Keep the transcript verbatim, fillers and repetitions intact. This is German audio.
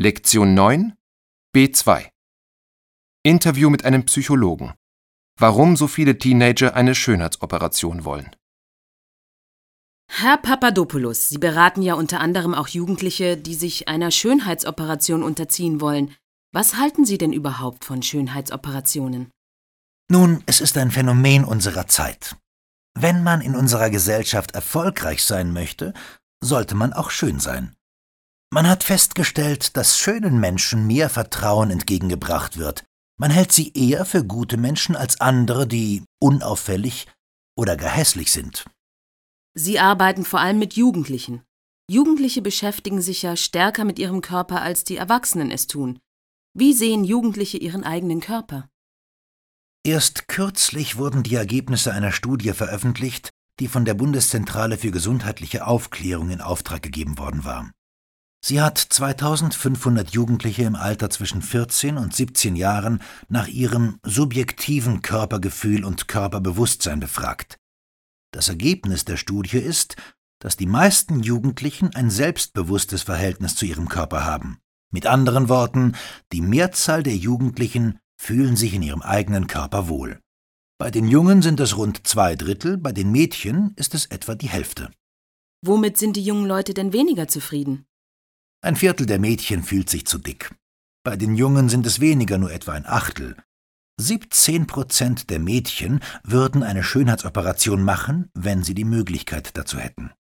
Lektion neun B zwei Interview mit einem Psychologen. Warum so viele Teenager eine Schönheitsoperation wollen. Herr Papadopoulos, Sie beraten ja unter anderem auch Jugendliche, die sich einer Schönheitsoperation unterziehen wollen. Was halten Sie denn überhaupt von Schönheitsoperationen? Nun, es ist ein Phänomen unserer Zeit. Wenn man in unserer Gesellschaft erfolgreich sein möchte, sollte man auch schön sein. Man hat festgestellt, dass schönen Menschen mehr Vertrauen entgegengebracht wird. Man hält sie eher für gute Menschen als andere, die unauffällig oder gar hässlich sind. Sie arbeiten vor allem mit Jugendlichen. Jugendliche beschäftigen sich ja stärker mit ihrem Körper, als die Erwachsenen es tun. Wie sehen Jugendliche ihren eigenen Körper? Erst kürzlich wurden die Ergebnisse einer Studie veröffentlicht, die von der Bundeszentrale für gesundheitliche Aufklärung in Auftrag gegeben worden war. Sie hat zweitausendfünfhundert Jugendliche im Alter zwischen vierzehn und siebzehn Jahren nach ihrem subjektiven Körpergefühl und Körperbewusstsein befragt. Das Ergebnis der Studie ist, dass die meisten Jugendlichen ein selbstbewusstes Verhältnis zu ihrem Körper haben. Mit anderen Worten, die Mehrzahl der Jugendlichen fühlen sich in ihrem eigenen Körper wohl. Bei den Jungen sind es rund zwei Drittel, bei den Mädchen ist es etwa die Hälfte. Womit sind die jungen Leute denn weniger zufrieden? Ein Viertel der Mädchen fühlt sich zu dick. Bei den Jungen sind es weniger, nur etwa ein Achtel. siebzehn Prozent der Mädchen würden eine Schönheitsoperation machen, wenn sie die Möglichkeit dazu hätten.